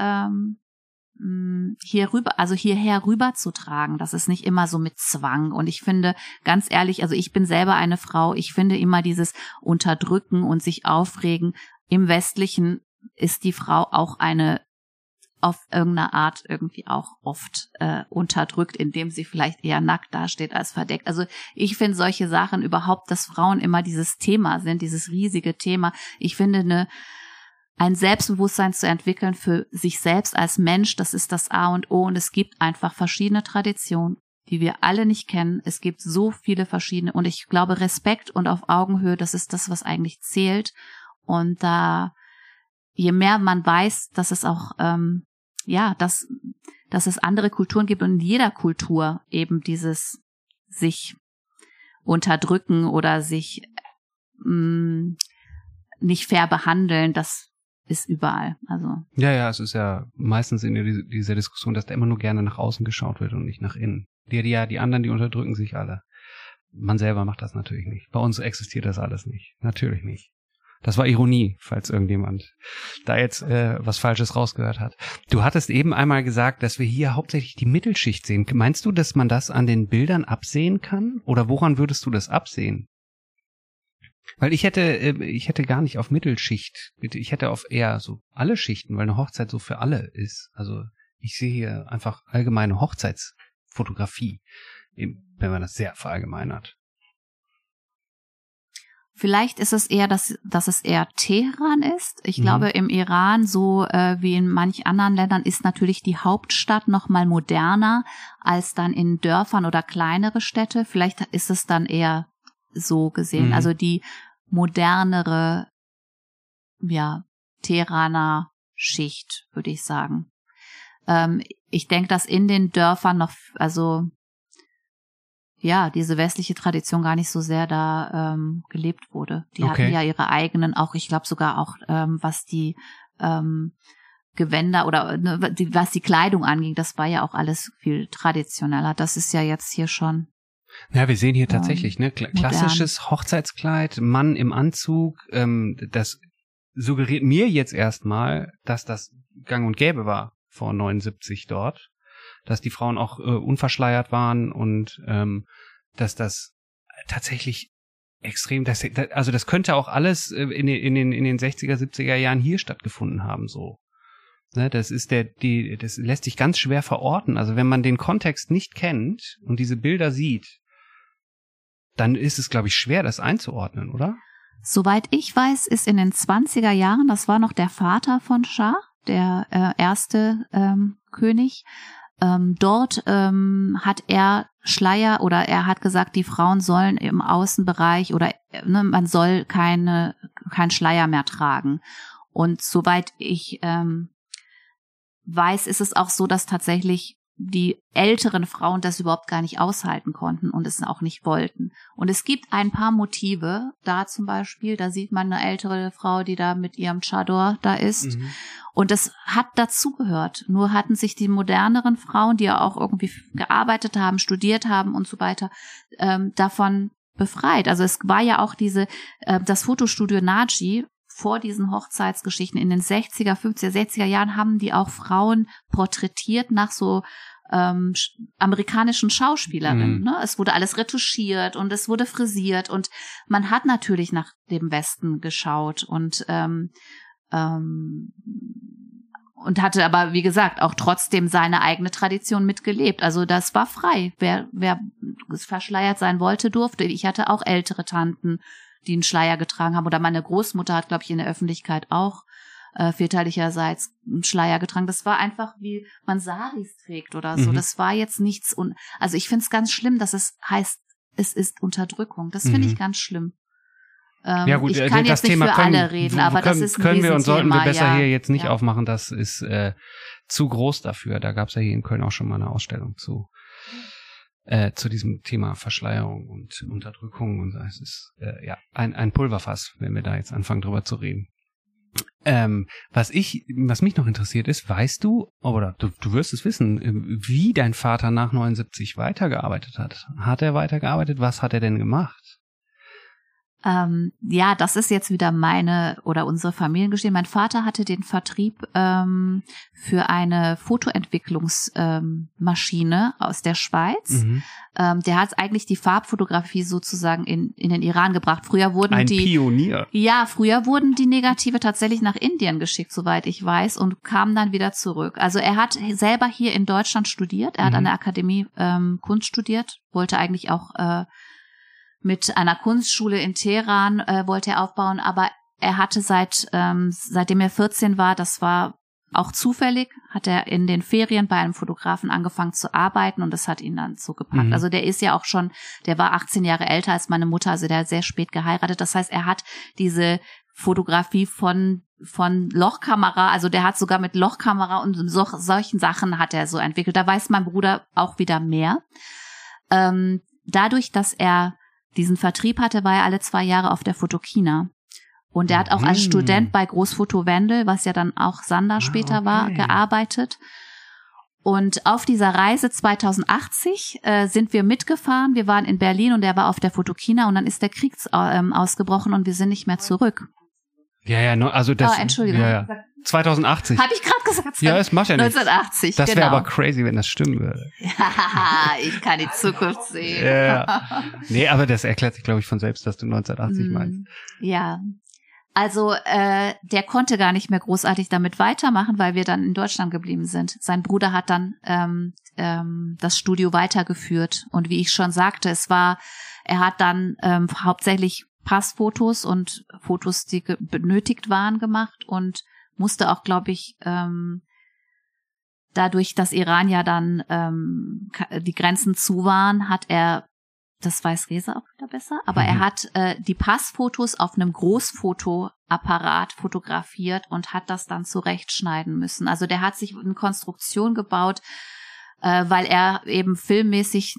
hierher rüber zu tragen. Das ist nicht immer so mit Zwang. Und ich finde, ganz ehrlich, also ich bin selber eine Frau, ich finde immer dieses Unterdrücken und sich aufregen. Im Westlichen ist die Frau auch auf irgendeine Art irgendwie auch oft unterdrückt, indem sie vielleicht eher nackt dasteht als verdeckt. Also ich finde solche Sachen überhaupt, dass Frauen immer dieses Thema sind, dieses riesige Thema. Ich finde ein Selbstbewusstsein zu entwickeln für sich selbst als Mensch, das ist das A und O. Und es gibt einfach verschiedene Traditionen, die wir alle nicht kennen. Es gibt so viele verschiedene. Und ich glaube, Respekt und auf Augenhöhe, das ist das, was eigentlich zählt. Und je mehr man weiß, dass es auch, dass es andere Kulturen gibt und in jeder Kultur eben dieses sich unterdrücken oder sich nicht fair behandeln, das ist überall. Also Ja, es ist ja meistens in dieser Diskussion, dass da immer nur gerne nach außen geschaut wird und nicht nach innen. Die anderen, die unterdrücken sich alle. Man selber macht das natürlich nicht. Bei uns existiert das alles nicht. Natürlich nicht. Das war Ironie, falls irgendjemand da jetzt was Falsches rausgehört hat. Du hattest eben einmal gesagt, dass wir hier hauptsächlich die Mittelschicht sehen. Meinst du, dass man das an den Bildern absehen kann? Oder woran würdest du das absehen? Weil ich hätte gar nicht auf Mittelschicht, ich hätte auf eher so alle Schichten, weil eine Hochzeit so für alle ist. Also ich sehe hier einfach allgemeine Hochzeitsfotografie, wenn man das sehr verallgemeinert. Vielleicht ist es eher, dass es eher Teheran ist. Ich glaube, im Iran, so wie in manch anderen Ländern, ist natürlich die Hauptstadt noch mal moderner als dann in Dörfern oder kleinere Städte. Vielleicht ist es dann eher so gesehen. Also die modernere, Teheraner Schicht, würde ich sagen. Ich denke, dass in den Dörfern noch, diese westliche Tradition gar nicht so sehr da gelebt wurde. Die hatten ja ihre eigenen, auch ich glaube sogar auch, was die Gewänder oder ne, was die Kleidung anging, das war ja auch alles viel traditioneller. Das ist ja jetzt hier schon. Ja, wir sehen hier tatsächlich, ne, klassisches Hochzeitskleid, Mann im Anzug, das suggeriert mir jetzt erstmal, dass das gang und gäbe war vor 79 dort, dass die Frauen auch unverschleiert waren und dass das tatsächlich extrem, also das könnte auch alles in den 60er, 70er Jahren hier stattgefunden haben, so. Ne, das ist das lässt sich ganz schwer verorten. Also wenn man den Kontext nicht kennt und diese Bilder sieht, dann ist es, glaube ich, schwer, das einzuordnen, oder? Soweit ich weiß, ist in den 20er Jahren, das war noch der Vater von Schah, der erste König, dort hat er Schleier oder er hat gesagt, die Frauen sollen im Außenbereich oder ne, man soll kein Schleier mehr tragen. Und soweit ich weiß, ist es auch so, dass tatsächlich die älteren Frauen das überhaupt gar nicht aushalten konnten und es auch nicht wollten. Und es gibt ein paar Motive, da zum Beispiel, da sieht man eine ältere Frau, die da mit ihrem Chador da ist. Mhm. Und das hat dazugehört. Nur hatten sich die moderneren Frauen, die ja auch irgendwie gearbeitet haben, studiert haben und so weiter, davon befreit. Also es war ja auch das Fotostudio Naji, vor diesen Hochzeitsgeschichten in den 60er, 50er, 60er Jahren haben die auch Frauen porträtiert nach so amerikanischen Schauspielerinnen. Ne? Es wurde alles retuschiert und es wurde frisiert und man hat natürlich nach dem Westen geschaut und hatte aber, wie gesagt, auch trotzdem seine eigene Tradition mitgelebt. Also das war frei. Wer verschleiert sein wollte, durfte. Ich hatte auch ältere Tanten, die einen Schleier getragen haben. Oder meine Großmutter hat, glaube ich, in der Öffentlichkeit auch väterlicherseits einen Schleier getragen. Das war einfach, wie man Saris trägt oder so. Das war jetzt nichts. Also ich finde es ganz schlimm, dass es heißt, es ist Unterdrückung. Das finde ich ganz schlimm. Ja gut, ich kann das jetzt Thema nicht für alle reden, aber das ist ein können wir und sollten wir besser ja, hier jetzt nicht aufmachen. Das ist zu groß dafür. Da gab es ja hier in Köln auch schon mal eine Ausstellung zu diesem Thema Verschleierung und Unterdrückung und so. Es ist ein Pulverfass, wenn wir da jetzt anfangen drüber zu reden. Was mich noch interessiert ist, weißt du, oder du wirst es wissen, wie dein Vater nach 79 weitergearbeitet hat? Hat er weitergearbeitet? Was hat er denn gemacht? Ja, das ist jetzt wieder meine oder unsere Familiengeschichte. Mein Vater hatte den Vertrieb für eine Fotoentwicklungsmaschine aus der Schweiz. Der hat eigentlich die Farbfotografie sozusagen in den Iran gebracht. Früher wurden Pionier. Ja, früher wurden die Negative tatsächlich nach Indien geschickt, soweit ich weiß, und kamen dann wieder zurück. Also er hat selber hier in Deutschland studiert. Er hat an der Akademie Kunst studiert, wollte eigentlich auch mit einer Kunstschule in Teheran wollte er aufbauen, aber er hatte seitdem er 14 war, das war auch zufällig, hat er in den Ferien bei einem Fotografen angefangen zu arbeiten und das hat ihn dann so gepackt. Also der ist ja auch schon, der war 18 Jahre älter als meine Mutter, also der hat sehr spät geheiratet. Das heißt, er hat diese Fotografie von Lochkamera, also der hat sogar mit Lochkamera und solchen Sachen hat er so entwickelt. Da weiß mein Bruder auch wieder mehr. Dadurch, dass er diesen Vertrieb hatte, war er alle 2 Jahre auf der Photokina. Und er hat auch als Student bei Großfoto Wendel, was ja dann auch Sander später war, gearbeitet. Und auf dieser Reise 2080 sind wir mitgefahren. Wir waren in Berlin und er war auf der Photokina und dann ist der Krieg ausgebrochen und wir sind nicht mehr zurück. Ja, also das. Entschuldigung. Ja. 2080. Habe ich gerade gesagt. Ja, es macht ja nichts. 1980, das wäre aber crazy, wenn das stimmen würde. Ja, ich kann die Zukunft sehen. Ja. Nee, aber das erklärt sich, glaube ich, von selbst, dass du 1980 meinst. Ja. Also der konnte gar nicht mehr großartig damit weitermachen, weil wir dann in Deutschland geblieben sind. Sein Bruder hat dann das Studio weitergeführt. Und wie ich schon sagte, er hat dann hauptsächlich Passfotos und Fotos, die benötigt waren, gemacht und musste auch, glaube ich, dadurch, dass Iran ja dann die Grenzen zu waren, hat er, das weiß Reza auch wieder besser, aber er hat die Passfotos auf einem Großfotoapparat fotografiert und hat das dann zurechtschneiden müssen. Also der hat sich eine Konstruktion gebaut, weil er eben filmmäßig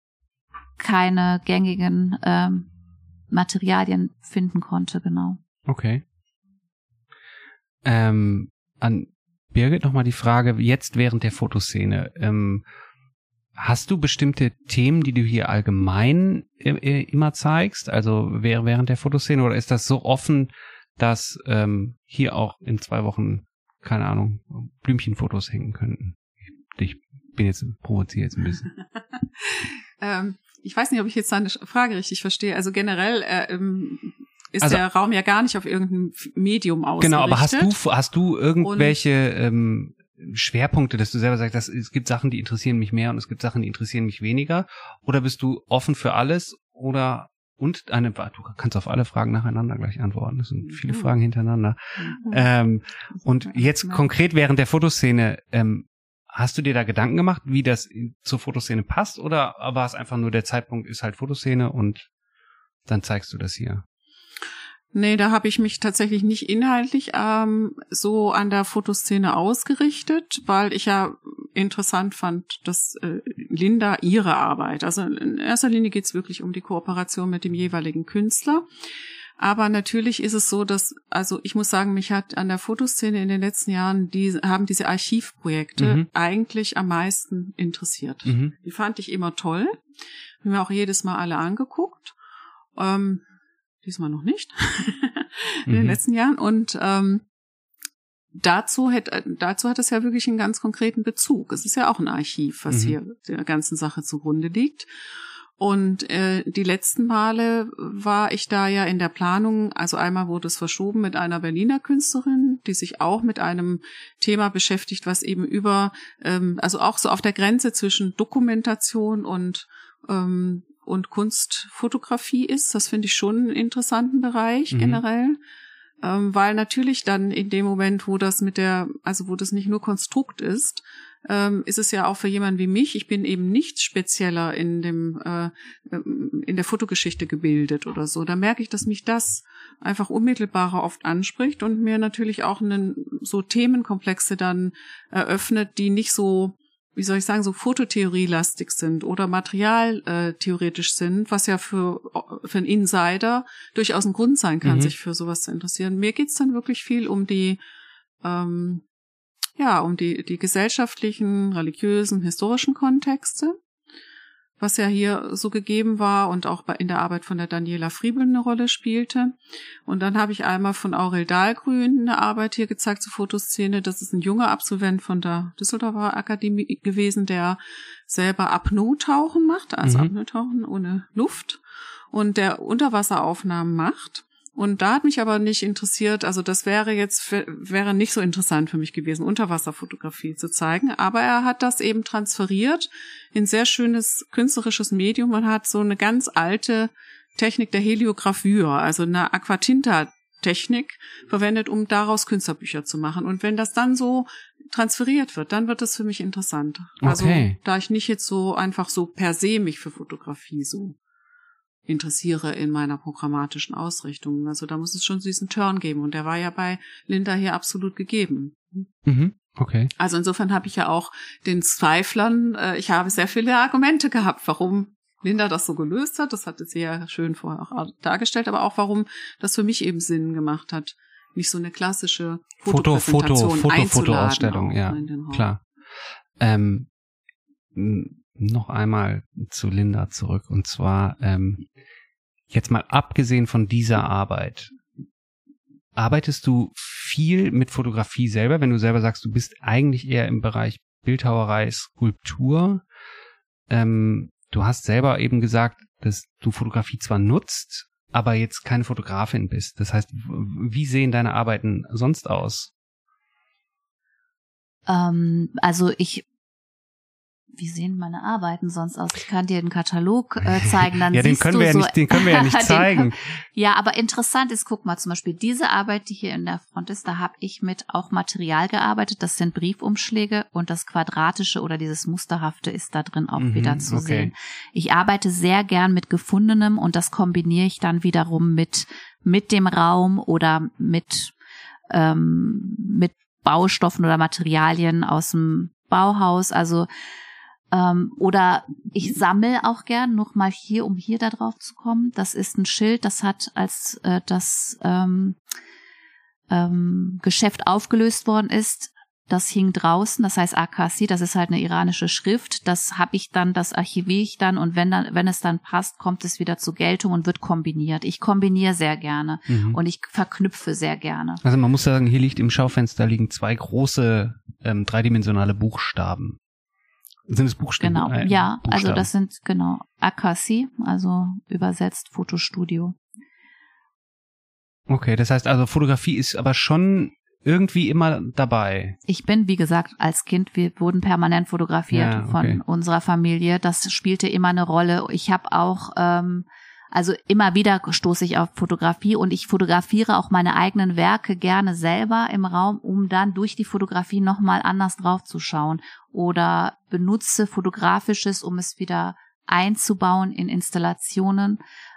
keine gängigen Materialien finden konnte, genau. Okay. Birgit, nochmal die Frage, jetzt während der Fotoszene, hast du bestimmte Themen, die du hier allgemein immer zeigst, also während der Fotoszene, oder ist das so offen, dass hier auch in 2 Wochen, keine Ahnung, Blümchenfotos hängen könnten? Provoziere jetzt ein bisschen. Ich weiß nicht, ob ich jetzt deine Frage richtig verstehe. Also generell ist also, der Raum ja gar nicht auf irgendein Medium ausgerichtet. Genau, aber hast du irgendwelche Schwerpunkte, dass du selber sagst, es gibt Sachen, die interessieren mich mehr und es gibt Sachen, die interessieren mich weniger? Oder bist du offen für alles? Du kannst auf alle Fragen nacheinander gleich antworten. Das sind viele Fragen hintereinander. Und jetzt konkret während der Fotoszene, hast du dir da Gedanken gemacht, wie das zur Fotoszene passt? Oder war es einfach nur der Zeitpunkt, ist halt Fotoszene und dann zeigst du das hier? Nee, da habe ich mich tatsächlich nicht inhaltlich so an der Fotoszene ausgerichtet, weil ich ja interessant fand, dass Linda ihre Arbeit, also in erster Linie geht's wirklich um die Kooperation mit dem jeweiligen Künstler. Aber natürlich ist es so, dass, also ich muss sagen, mich hat an der Fotoszene in den letzten Jahren, haben diese Archivprojekte eigentlich am meisten interessiert. Die fand ich immer toll. Haben wir auch jedes Mal alle angeguckt. Diesmal noch nicht. In den letzten Jahren. Und dazu hat es ja wirklich einen ganz konkreten Bezug. Es ist ja auch ein Archiv, was hier der ganzen Sache zugrunde liegt. Und die letzten Male war ich da ja in der Planung, also einmal wurde es verschoben mit einer Berliner Künstlerin, die sich auch mit einem Thema beschäftigt, was eben also auch so auf der Grenze zwischen Dokumentation und Kunstfotografie ist. Das finde ich schon einen interessanten Bereich generell. Weil natürlich dann in dem Moment, wo das wo das nicht nur Konstrukt ist es ja auch für jemanden wie mich, ich bin eben nicht spezieller in der Fotogeschichte gebildet oder so. Da merke ich, dass mich das einfach unmittelbarer oft anspricht und mir natürlich auch so Themenkomplexe dann eröffnet, die nicht so, wie soll ich sagen, so Fototheorie-lastig sind oder materialtheoretisch sind, was ja für einen Insider durchaus ein Grund sein kann, sich für sowas zu interessieren. Mir geht's dann wirklich viel um die gesellschaftlichen, religiösen, historischen Kontexte, was ja hier so gegeben war und auch in der Arbeit von der Daniela Friebel eine Rolle spielte. Und dann habe ich einmal von Aurel Dahlgrün eine Arbeit hier gezeigt zur Fotoszene. Das ist ein junger Absolvent von der Düsseldorfer Akademie gewesen, der selber Apnoe-Tauchen macht, also Apnoe-Tauchen ohne Luft und der Unterwasseraufnahmen macht. Und da hat mich aber nicht interessiert, also das wäre nicht so interessant für mich gewesen, Unterwasserfotografie zu zeigen, aber er hat das eben transferiert in sehr schönes künstlerisches Medium. Man hat so eine ganz alte Technik der Heliogravür, also eine Aquatinta-Technik verwendet, um daraus Künstlerbücher zu machen. Und wenn das dann so transferiert wird, dann wird das für mich interessant. Also da ich nicht jetzt so einfach so per se mich für Fotografie so interessiere in meiner programmatischen Ausrichtung. Also da muss es schon diesen Turn geben und der war ja bei Linda hier absolut gegeben. Okay. Also insofern habe ich ja auch den Zweiflern, ich habe sehr viele Argumente gehabt, warum Linda das so gelöst hat. Das hatte sie ja schön vorher auch dargestellt, aber auch warum das für mich eben Sinn gemacht hat, nicht so eine klassische Fotoausstellung, ja, klar. Noch einmal zu Linda zurück und zwar jetzt mal abgesehen von dieser Arbeit, arbeitest du viel mit Fotografie selber, wenn du selber sagst, du bist eigentlich eher im Bereich Bildhauerei, Skulptur. Du hast selber eben gesagt, dass du Fotografie zwar nutzt, aber jetzt keine Fotografin bist. Das heißt, wie sehen deine Arbeiten sonst aus? Wie sehen meine Arbeiten sonst aus? Ich kann dir den Katalog zeigen, dann ja, siehst du so. Den können wir ja nicht zeigen. Ja, aber interessant ist, guck mal, zum Beispiel diese Arbeit, die hier in der Front ist, da habe ich mit auch Material gearbeitet. Das sind Briefumschläge und das Quadratische oder dieses Musterhafte ist da drin auch wieder zu sehen. Ich arbeite sehr gern mit Gefundenem und das kombiniere ich dann wiederum mit dem Raum oder mit Baustoffen oder Materialien aus dem Bauhaus. Also oder ich sammle auch gern, noch mal hier, um hier da drauf zu kommen. Das ist ein Schild, das hat als das Geschäft aufgelöst worden ist, Das hing draußen, das heißt Akasi, das ist halt eine iranische Schrift. Das habe ich dann, das archiviere ich dann und wenn es dann passt, kommt es wieder zur Geltung und wird kombiniert. Ich kombiniere sehr gerne und ich verknüpfe sehr gerne. Also man muss sagen, hier liegt im Schaufenster liegen 2 große dreidimensionale Buchstaben. Sind es Buchstaben? Genau, ja, Buchstaben. Also das sind Akasi, also übersetzt Fotostudio. Okay, das heißt also Fotografie ist aber schon irgendwie immer dabei. Ich bin, wie gesagt, als Kind, wir wurden permanent fotografiert von unserer Familie. Das spielte immer eine Rolle. Ich habe auch, also immer wieder stoße ich auf Fotografie und ich fotografiere auch meine eigenen Werke gerne selber im Raum, um dann durch die Fotografie nochmal anders drauf zu schauen. Oder benutze Fotografisches, um es wieder einzubauen in Installationen.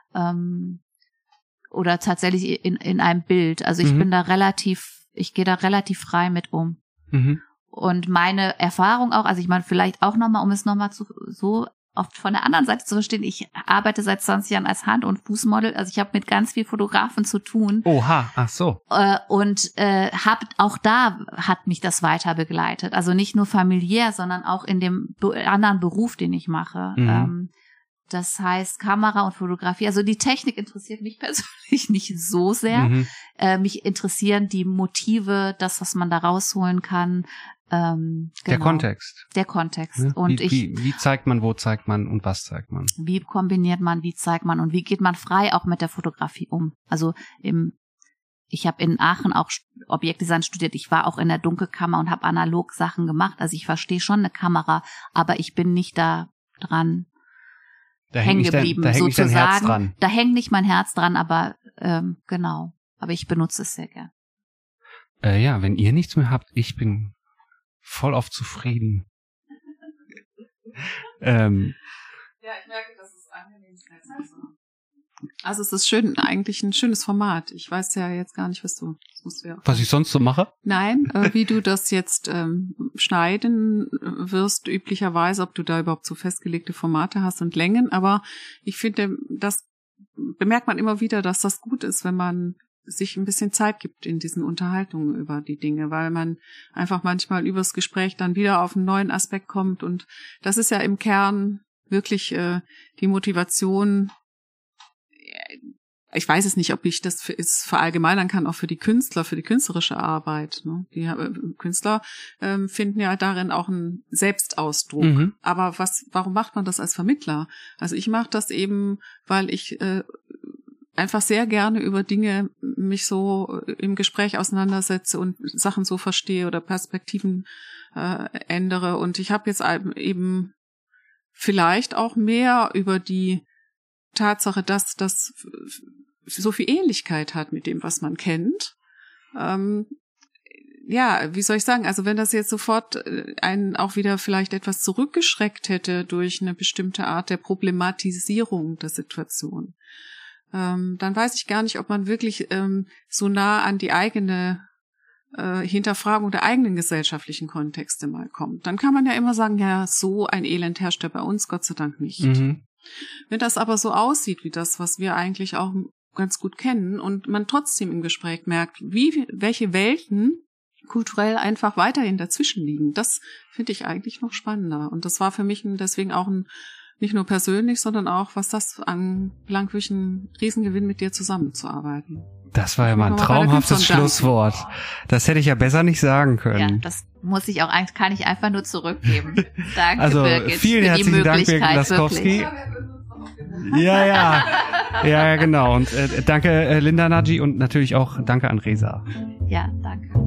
Oder tatsächlich in einem Bild. Also ich gehe da relativ frei mit um. Und meine Erfahrung auch, also ich meine vielleicht auch nochmal, um es nochmal so oft von der anderen Seite zu verstehen, ich arbeite seit 20 Jahren als Hand- und Fußmodel, also ich habe mit ganz vielen Fotografen zu tun. Oha, ach so. Und auch da hat mich das weiter begleitet. Also nicht nur familiär, sondern auch in dem anderen Beruf, den ich mache. Das heißt Kamera und Fotografie. Also die Technik interessiert mich persönlich nicht so sehr. Mich interessieren die Motive, das, was man da rausholen kann. Genau. Der Kontext. Der Kontext. Ja, und wie zeigt man, wo zeigt man und was zeigt man? Wie kombiniert man, wie zeigt man und wie geht man frei auch mit der Fotografie um? Also ich habe in Aachen auch Objektdesign studiert. Ich war auch in der Dunkelkammer und habe analog Sachen gemacht. Also ich verstehe schon eine Kamera, aber ich bin nicht da dran hängen geblieben, da hängt sozusagen. Nicht dein Herz dran. Da hängt nicht mein Herz dran, aber genau. Aber ich benutze es sehr gern. Ja, wenn ihr nichts mehr habt, ich bin voll auf zufrieden. Ja, ich merke, dass es angenehm ist. Also es ist eigentlich ein schönes Format. Ich weiß ja jetzt gar nicht, was ich sonst so mache? Nein, wie du das jetzt schneiden wirst, üblicherweise, ob du da überhaupt so festgelegte Formate hast und Längen. Aber ich finde, das bemerkt man immer wieder, dass das gut ist, wenn man sich ein bisschen Zeit gibt in diesen Unterhaltungen über die Dinge, weil man einfach manchmal übers Gespräch dann wieder auf einen neuen Aspekt kommt. Und das ist ja im Kern wirklich die Motivation. Ich weiß es nicht, ob ich das verallgemeinern kann, auch für die Künstler, für die künstlerische Arbeit. Ne? Die Künstler finden ja darin auch einen Selbstausdruck. Aber warum macht man das als Vermittler? Also ich mache das eben, weil ich einfach sehr gerne über Dinge mich so im Gespräch auseinandersetze und Sachen so verstehe oder Perspektiven ändere. Und ich habe jetzt eben vielleicht auch mehr über die Tatsache, dass das so viel Ähnlichkeit hat mit dem, was man kennt. Ja, wie soll ich sagen, also wenn das jetzt sofort einen auch wieder vielleicht etwas zurückgeschreckt hätte durch eine bestimmte Art der Problematisierung der Situation, dann weiß ich gar nicht, ob man wirklich so nah an die eigene Hinterfragung der eigenen gesellschaftlichen Kontexte mal kommt. Dann kann man ja immer sagen, ja, so ein Elend herrscht ja bei uns Gott sei Dank nicht. Wenn das aber so aussieht wie das, was wir eigentlich auch ganz gut kennen und man trotzdem im Gespräch merkt, welche Welten kulturell einfach weiterhin dazwischen liegen, das finde ich eigentlich noch spannender. Und das war für mich deswegen auch nicht nur persönlich, sondern auch, was das anbelangt, wirklich ein Riesengewinn, mit dir zusammenzuarbeiten. Das war ja mal ein traumhaftes Schlusswort. Das hätte ich ja besser nicht sagen können. Ja, das kann ich einfach nur zurückgeben. Danke, also, Birgit, vielen herzlichen Dank, Birgit Laskowski. Ja, genau. Und danke Linda Nagy und natürlich auch danke an Reza. Ja, danke.